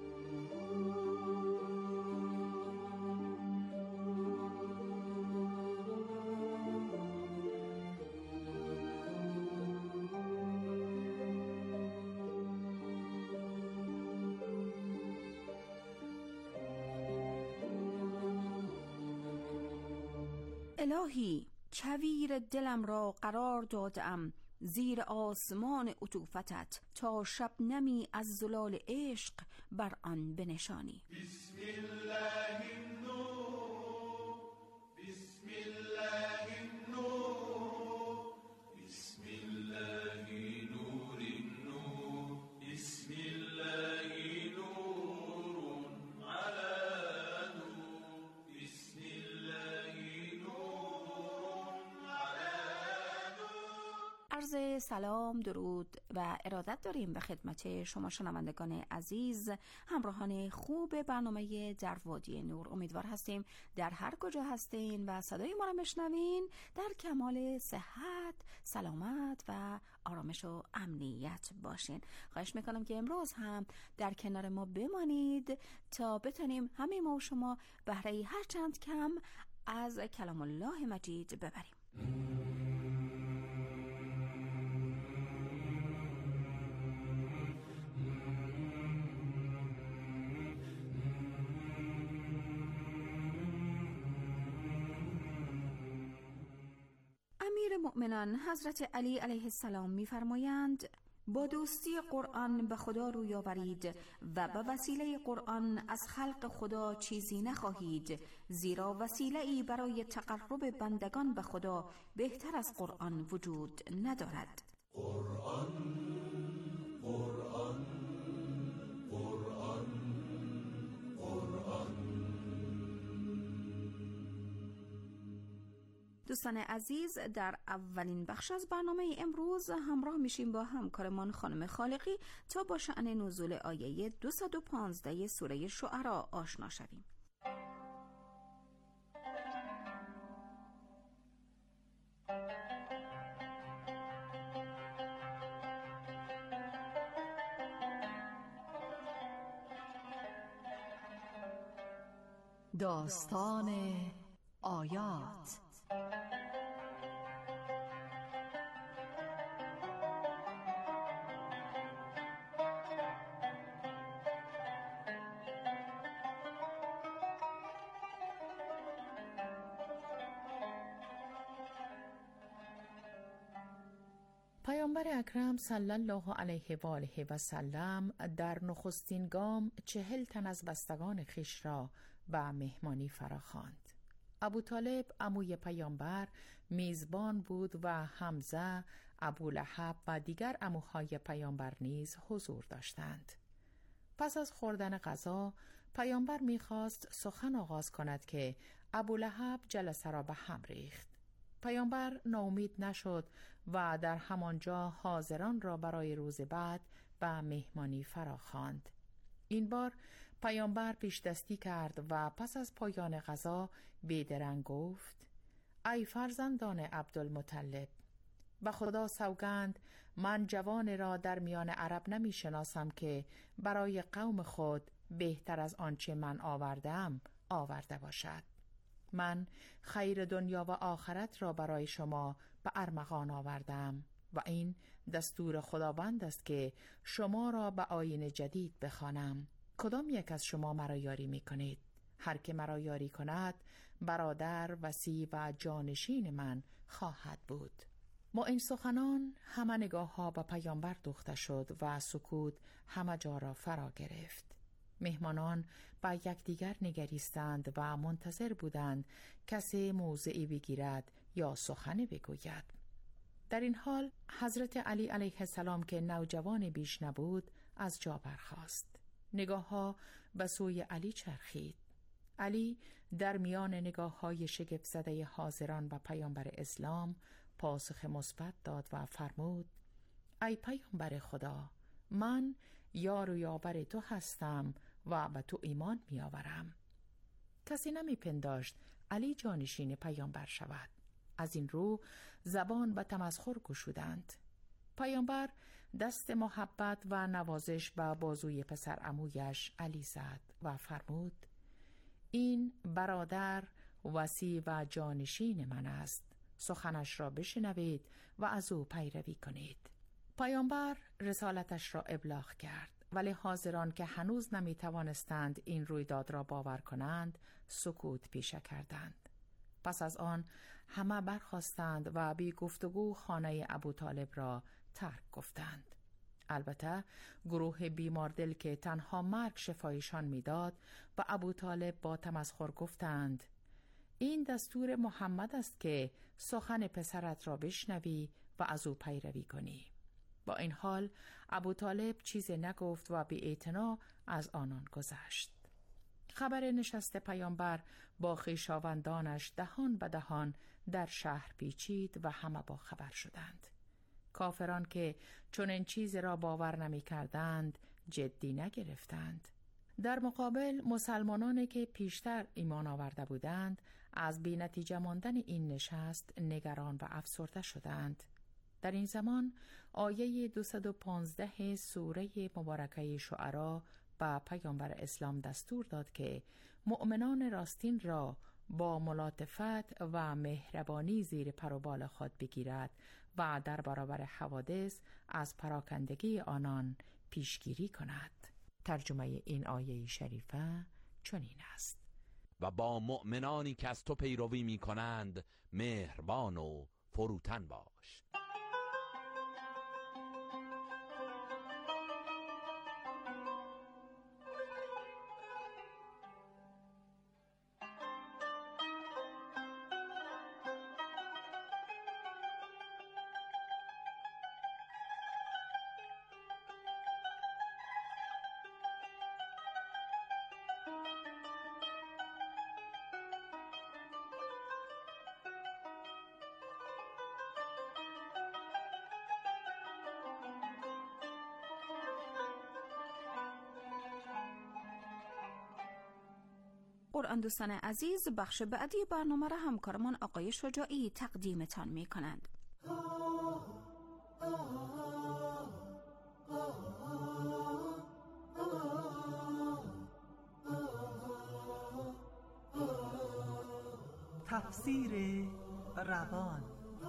Speaker 2: الهی، کویر دلم را قرار دادم زیر آسمان عطوفتت تا شبنمی از زلال عشق بر آن بنشانی.
Speaker 12: بسم الله النور، بسم الله النور، بسم الله نور النور، بسم الله نور على نور، بسم الله نور على نور.
Speaker 2: عرض سلام، درود و ارادت داریم به خدمت شما شنوندگان عزیز، همراهان خوب برنامه در وادی نور. امیدوار هستیم در هر کجا هستین و صدای ما را بشنوین در کمال صحت، سلامت و آرامش و امنیت باشین. خواهش میکنم که امروز هم در کنار ما بمانید تا بتونیم همه ما و شما بهره هر چند کم از کلام الله مجید ببریم. امیر مؤمنان حضرت علی علیه السلام می‌فرمایند با دوستی قرآن به خدا روی آورید و به وسیله قرآن از خلق خدا چیزی نخواهید، زیرا وسیله‌ای برای تقرب بندگان به خدا بهتر از قرآن وجود ندارد.
Speaker 12: قرآن قرآن قرآن قرآن.
Speaker 2: دوستان عزیز، در اولین بخش از برنامه امروز همراه میشیم با همکارمان خانم خالقی تا با شأن نزول آیه دویست و پانزده سوره شعراء آشنا شویم. داستان آیات.
Speaker 17: پیامبر اکرم صلی الله علیه و آله و سلم در نخستین گام چهل تن از بستگان خویش را به مهمانی فراخواند. ابو طالب عموی پیامبر میزبان بود و حمزه، ابو لهب و دیگر عموهای پیامبر نیز حضور داشتند. پس از خوردن غذا پیامبر می‌خواست سخن آغاز کند که ابو لهب جلسه را به هم ریخت. پیامبر ناامید نشد و در همانجا حاضران را برای روز بعد به مهمانی فراخواند. این بار پیامبر پیش دستی کرد و پس از پایان غذا بیدرنگ گفت: ای فرزندان عبدالمطلب، به خدا سوگند من جوان را در میان عرب نمی شناسم که برای قوم خود بهتر از آنچه من آوردم آورده باشد. من خیر دنیا و آخرت را برای شما به ارمغان آوردم و این دستور خداوند است که شما را به آیین جدید بخوانم. کدام یک از شما مرا یاری می کنید؟ هر که مرا یاری کند برادر، وصی و جانشین من خواهد بود. ما این سخنان همه نگاه ها به پیامبر دوخته شد و سکوت همه جا را فرا گرفت. مهمانان با یکدیگر نگریستند و منتظر بودند کسی موضعی بگیرد یا سخنی بگوید. در این حال حضرت علی علیه السلام که نوجوان بیش نبود از جا برخاست. نگاه ها به سوی علی چرخید. علی در میان نگاه های شگفت زده حاضران و پیامبر اسلام پاسخ مثبت داد و فرمود: ای پیامبر خدا، من یار و یاور تو هستم و به تو ایمان می آورم. کسی نمی پنداشت علی جانشین پیامبر شود. از این رو زبان به تمسخر گشودند. پیامبر دست محبت و نوازش به بازوی پسر عمویش علی زد و فرمود: این برادر وصی و جانشین من است، سخنش را بشنوید و از او پیروی کنید. پیامبر رسالتش را ابلاغ کرد، ولی حاضران که هنوز نمی توانستند این رویداد را باور کنند سکوت پیشه کردند. پس از آن همه برخاستند و بی گفتگو خانه ابوطالب را ترک گفتند. البته گروه بیماردل که تنها مرگ شفایشان میداد و ابوطالب با تمسخر گفتند: این دستور محمد است که سخن پسرت را بشنوی و از او پیروی کنی. با این حال ابوطالب چیزی نگفت و بی اعتنا از آنان گذشت. خبر نشست پیامبر با خویشاوندانش دهان به دهان در شهر پیچید و همه با خبر شدند. کافران که چنین چیزی را باور نمی کردند جدی نگرفتند. در مقابل مسلمانانی که پیشتر ایمان آورده بودند از بی نتیجه ماندن این نشست نگران و افسرده شدند. در این زمان آیه دویست و پانزده سوره مبارکه شعرا به پیامبر اسلام دستور داد که مؤمنان راستین را با ملاطفت و مهربانی زیر پر و بال خود بگیرد و در برابر حوادث از پراکندگی آنان پیشگیری کند. ترجمه این آیه شریفه چنین است:
Speaker 18: و با مؤمنانی که از تو پیروی می کنند مهربان و فروتن باش.
Speaker 7: قرآن دوستان عزیز، بخش بعدی برنامه را همکارمان آقای شجاعی تقدیمتان می کنند.
Speaker 19: تفسیر روان.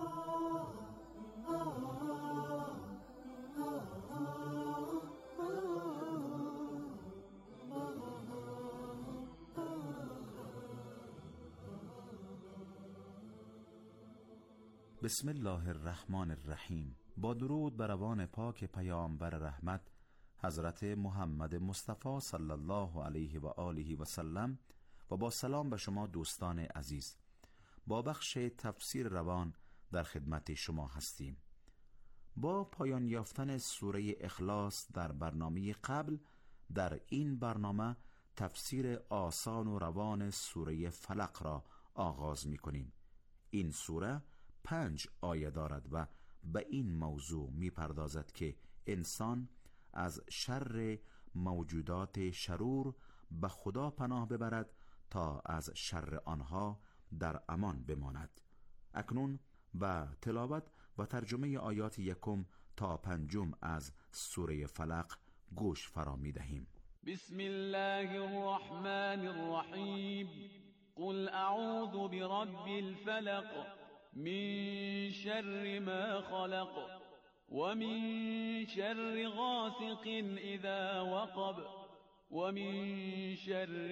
Speaker 20: بسم الله الرحمن الرحیم. با درود بر روان پاک پیامبر رحمت حضرت محمد مصطفی صلی الله علیه و آله و سلم و با سلام به شما دوستان عزیز، با بخش تفسیر روان در خدمت شما هستیم. با پایان یافتن سوره اخلاص در برنامه قبل، در این برنامه تفسیر آسان و روان سوره فلق را آغاز می کنیم. این سوره پنج آیه دارد و به این موضوع می پردازد که انسان از شر موجودات شرور به خدا پناه ببرد تا از شر آنها در امان بماند. اکنون به تلاوت و ترجمه آیات یکم تا پنجم از سوره فلق گوش فرا می دهیم.
Speaker 21: بسم الله الرحمن الرحیم. قل اعوذ برب الفلق من شر ما خلق ومن شر غاسق اذا وقب ومن شر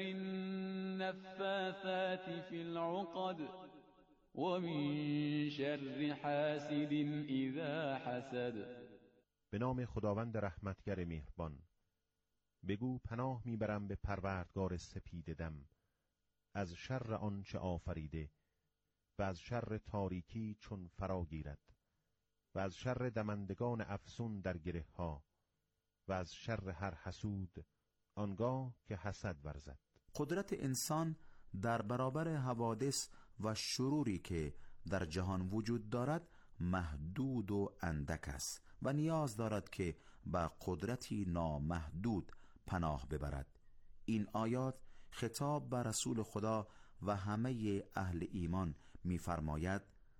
Speaker 21: النفاثات في العقد ومن شر حاسد اذا حسد.
Speaker 4: به نام خداوند رحمتگر مهربان. بگو پناه میبرم به پروردگار سپید دم، از شر آنچه آفریده و از شر تاریکی چون فرا گیرد
Speaker 1: و از شر دمندگان افسون در گره ها و از شر هر حسود آنگاه که حسد ورزد.
Speaker 20: قدرت انسان در برابر حوادث و شروری که در جهان وجود دارد محدود و اندک است و نیاز دارد که به قدرتی نامحدود پناه ببرد. این آیات خطاب به رسول خدا و همه اهل ایمان می‌فرماید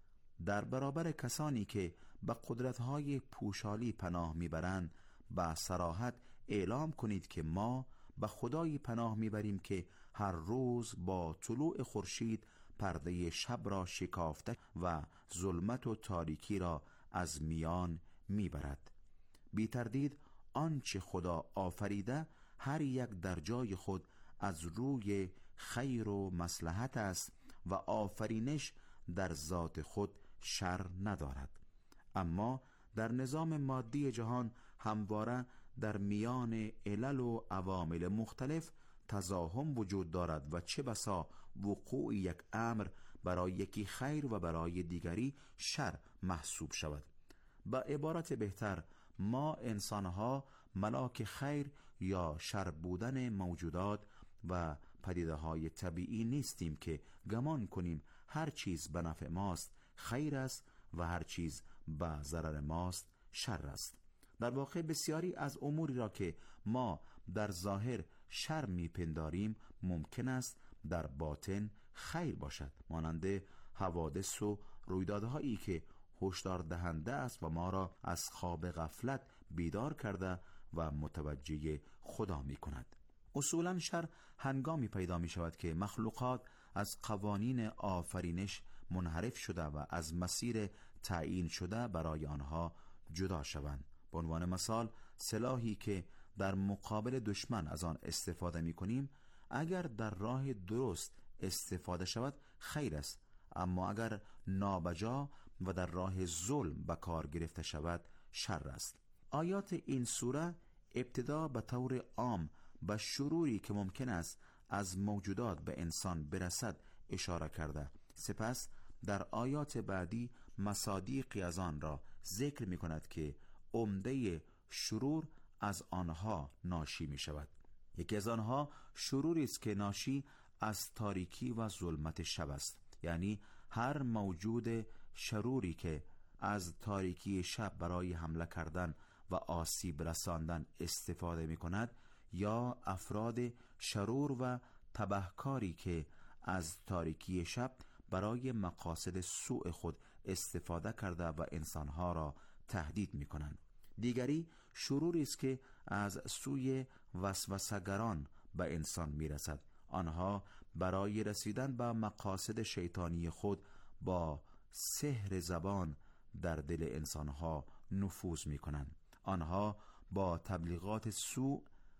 Speaker 20: در برابر کسانی که به قدرت‌های پوشالی پناه می‌برند با صراحت اعلام کنید که ما به خدای پناه می‌بریم که هر روز با طلوع خورشید پرده شب را شکافته و ظلمت و تاریکی را از میان می‌برد. بی تردید آنچه خدا آفریده هر یک در جای خود از روی خیر و مصلحت است و آفرینش در ذات خود شر ندارد. اما در نظام مادی جهان همواره در میان علل و عوامل مختلف تزاحم وجود دارد و چه بسا وقوع یک امر برای یکی خیر و برای دیگری شر محسوب شود. با عبارت بهتر ما انسانها ملاک خیر یا شر بودن موجودات و پدیده های طبیعی نیستیم که گمان کنیم هر چیز به نفع ماست خیر است و هر چیز به ضرر ماست شر است. در واقع بسیاری از اموری را که ما در ظاهر شر میپنداریم ممکن است در باطن خیر باشد، مانند حوادث و رویدادهایی که هشدار دهنده است و ما را از خواب غفلت بیدار کرده و متوجه خدا می کند. اصولا شر هنگامی پیدا می شود که مخلوقات از قوانین آفرینش منحرف شده و از مسیر تعیین شده برای آنها جدا شوند. به عنوان مثال سلاحی که در مقابل دشمن از آن استفاده می کنیم اگر در راه درست استفاده شود خیر است، اما اگر نابجا و در راه ظلم به کار گرفته شود شر است. آیات این سوره ابتدا به طور عام به شروری که ممکن است از موجودات به انسان برسد اشاره کرده، سپس در آیات بعدی مصادیقی از آن را ذکر می کند که عمده شرور از آنها ناشی می شود. یکی از آنها شروری است که ناشی از تاریکی و ظلمت شب است، یعنی هر موجود شروری که از تاریکی شب برای حمله کردن و آسیب رساندن استفاده می کند یا افراد شرور و تبهکاری که از تاریکی شب برای مقاصد سوء خود استفاده کرده و انسانها را تهدید می کنند. دیگری شروری است که از سوی وسوسه‌گران به انسان می رسد. آنها برای رسیدن به مقاصد شیطانی خود با سحر زبان در دل انسانها نفوذ می کنند. آنها با تبلیغات سوء،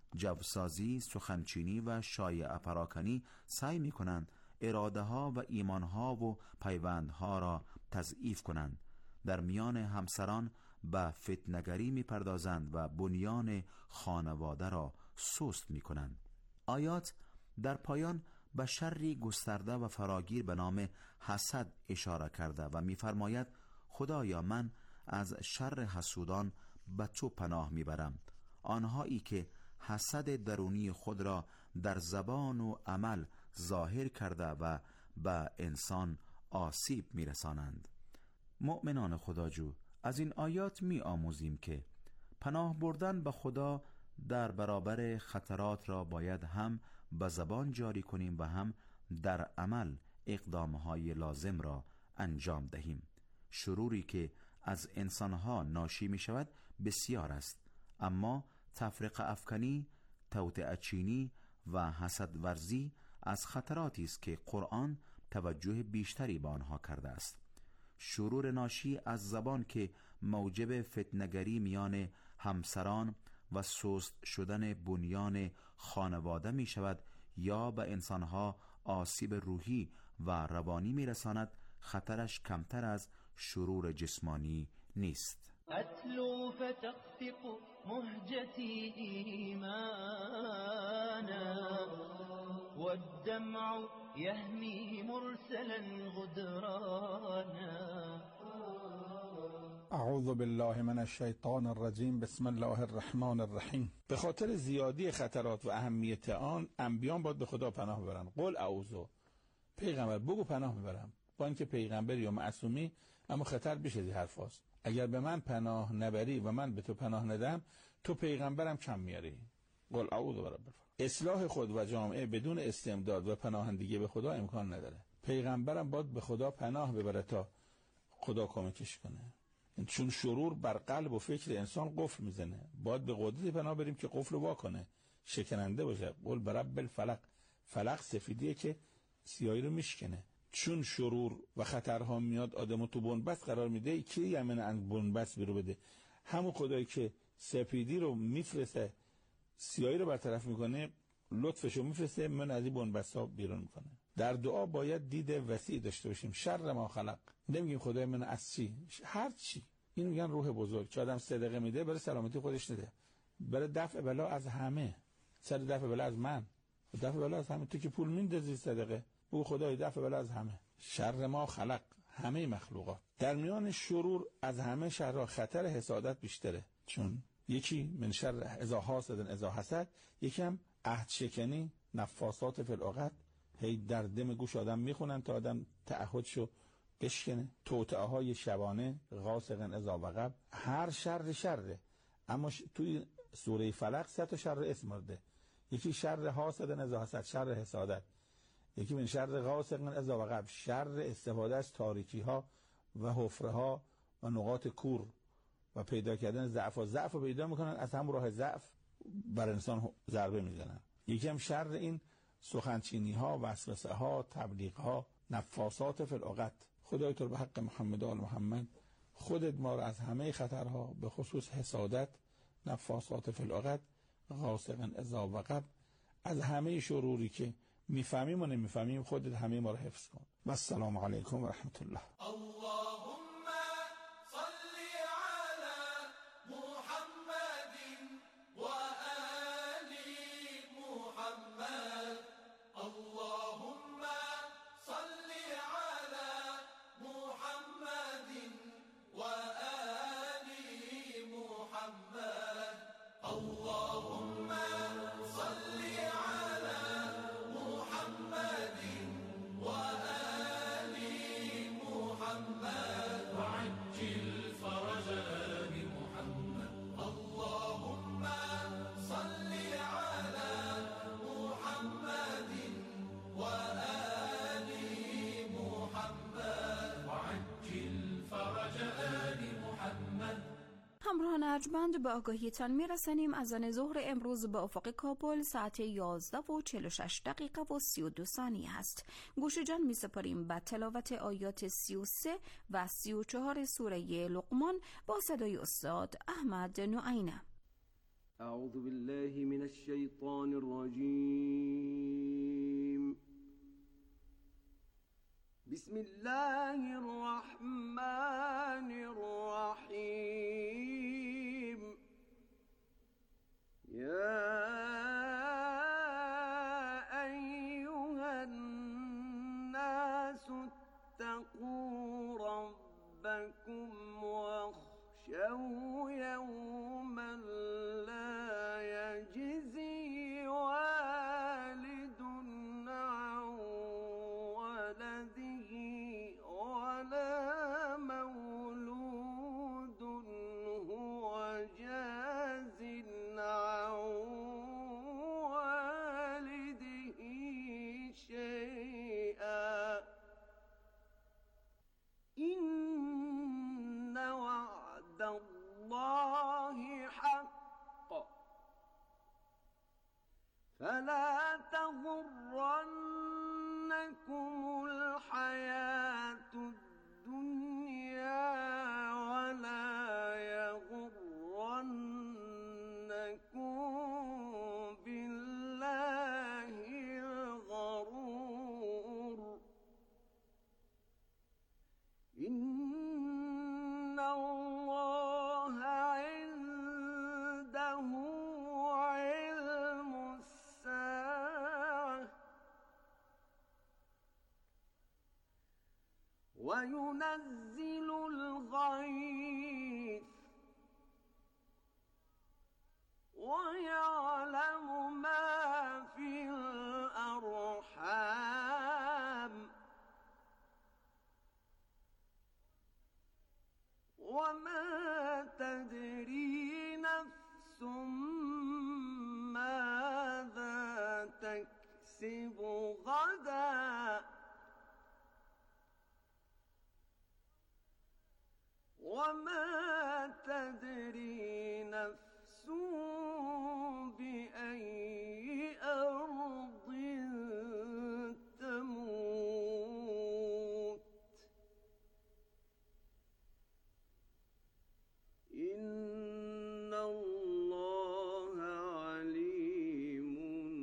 Speaker 20: جوسازی، سخنچینی و شایعه پراکنی سعی می کنند اراده ها و ایمان ها و پیوندها را تضعیف کنند. در میان همسران به فتنه‌گری می پردازند و بنیان خانواده را سست می کنند. آیات در پایان به شری گسترده و فراگیر به نام حسد اشاره کرده و می فرماید خدایا من از شر حسودان به تو پناه می برم، آنهایی که حسد درونی خود را در زبان و عمل ظاهر کرده و به انسان آسیب می رسانند. مؤمنان خداجو، از این آیات می آموزیم که پناه بردن به خدا در برابر خطرات را باید هم به زبان جاری کنیم و هم در عمل اقدامهای لازم را انجام دهیم. شروری که از انسانها ناشی می شود بسیار است، اما تفرقه افکنی، توطئه چینی و حسد ورزی از خطراتی است که قرآن توجه بیشتری به آنها کرده است. شرور ناشی از زبان که موجب فتنه‌گری میان همسران و سست شدن بنیان خانواده می شود یا به انسانها آسیب روحی و روانی می رساند، خطرش کمتر از شرور جسمانی نیست.
Speaker 12: أتلو فتخفق مهجتي إيمانا والدمع يهمي مرسلا غدرانا.
Speaker 6: اعوذ بالله من الشیطان الرجیم. بسم الله الرحمن الرحیم. به خاطر زیادی خطرات و اهمیت آن، انبیان باید به خدا پناه ببرن. قل اعوذ، پیغمبر بگو پناه میبرم. با اینکه پیغمبری یا معصومی، اما خطر بیش از این حرف هست. اگر به من پناه نبری و من به تو پناه ندم، تو پیغمبرم کم میاری. قل اعوذ برب الفلق. اصلاح خود و جامعه بدون استمداد و پناهندگی به خدا امکان نداره. پیغمبرم باید به خدا پناه ببره تا خدا کمکش کنه. چون شرور بر قلب و فکر انسان قفل میزنه، باید به قدرت پناه بریم که قفل وا کنه، شکننده باشه. قل برب الفلق. فلق سفیدیه که سیاهی رو میشکنه. چون شرور و خطرها میاد آدمو تو بنبست قرار میده، کی یمن ان بنبست بیرو بده؟ همون خدایی که سپیدی رو میفرسته، سیاهی رو برطرف میکنه، لطفشو میفرسته، من از این بنبستا بیرون میکنه. در دعا باید دید وسیع داشته باشیم. شر ما خلق، نمیگیم خدای من از چی، هر چی. این میگن روح بزرگ. چه آدم صدقه میده برای سلامتی خودش نده، برای دفع بلا از همه. سر دفع بلا از من، دفع بلا از همه. تو که پول میندازی صدقه، بگو خدای دفع بلا از همه. شر ما خلق، همه مخلوقات. در میان شرور از همه شرها خطر حسادت بیشتره. چون یکی من شر اذا حاسد اذا حسد، یکی هم عهد شکنی، نفاسات فی العقد. هی در دم گوش آدم میخونن تا آدم تعهدشو بشکنه. توطئه های شبانه، غاسق اذا وقب. هر شر شره، اما ش... توی سوره فلق سه تا شر اسم مرده. یکی شر حاسد اذا حسد، شر حسادت. یکی من شر غاسق اذا وقب، شر استفاده از تاریکی ها و حفره ها و نقاط کور و پیدا کردن ضعف و ضعف رو پیدا میکنن، از هم راه ضعف بر انسان ضربه میزنن. یکی هم شر این سخنچینی ها، وسوسه ها، تبلیغ ها، نفاسات فی العقد. خدای تو به حق محمد آل محمد خودت ما رو از همه خطرها، به خصوص حسادت، نفاسات فی العقد، غاسق اذا وقب، از همه شروری که میفهمیم و نمیفهمیم، خودت همه ما رو حفظ کن. و السلام علیکم و رحمت الله.
Speaker 22: همراهان ارجمند، به آگاهیتان میرسانیم از آن ظهر امروز به افق کابل ساعت یازده و چهل و شش دقیقه و سی و دو ثانیه است. گوش جان می سپاریم به تلاوت آیات سی و سه و سی و چهار سوره لقمان با صدای استاد احمد نعینه.
Speaker 23: اعوذ بالله من الشیطان الرجیم. بسم الله الرحمن الرحیم. یا ایها الناس اتقوا ربکم واخشوا یوما لا یجزی والد عن ولده ولا مولود هو جاز عن والده شيئا إن وعد الله حق فلا تغرنكم الحياة الدنيا ولا يغرنكم بالله الغرور. إن الله عنده علم الساعة وينزل الغيث وما تدري نفس ماذا تكسب غدا وما تدري نفس بأي أرض تموت إن الله عليم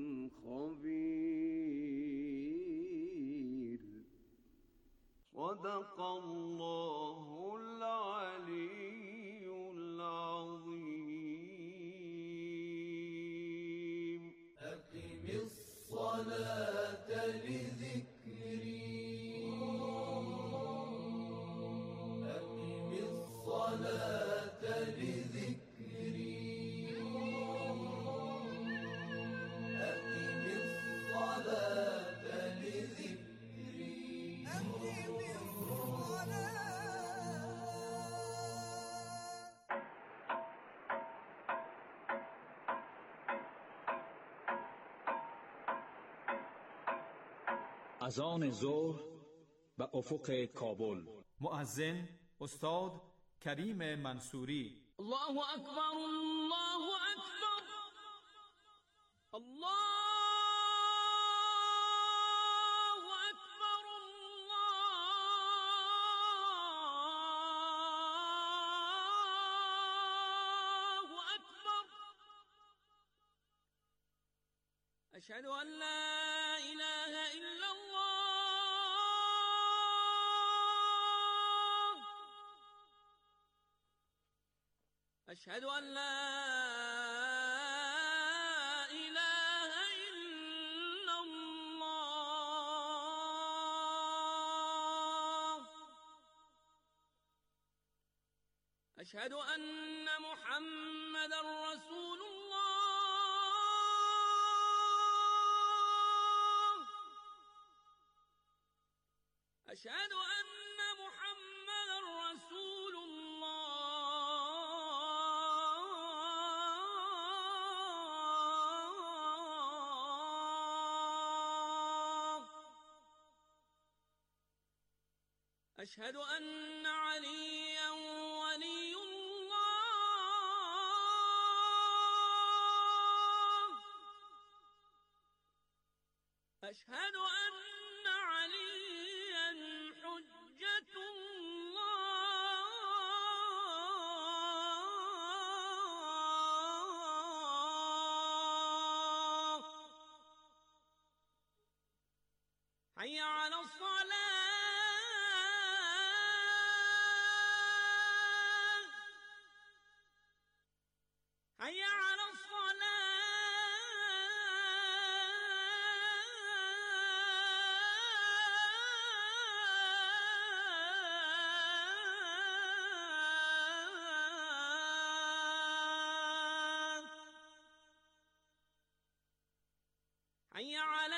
Speaker 23: خبير. صدق الله العلي العظيم. أقم الصلاة لذكري أقم الصلاة لذكري أقم الصلاة لذكري أقم الصلاة.
Speaker 3: اذان ظهر به افق کابل. مؤذن استاد کریم منصوری.
Speaker 23: الله اکبر الله اکبر الله اکبر الله اکبر. اشهد ان لا اله الا الله أشهد أن لا إله إلا الله أشهد أن محمد رسول الله أشهد أن محمد رسول الله أشهد أن عليا ولي الله أشهد أن عليا حجة الله. حي على الصلاة حي على الصلاة حي على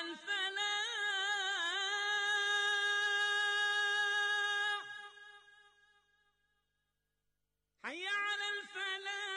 Speaker 23: الفلاح حي على الفلاح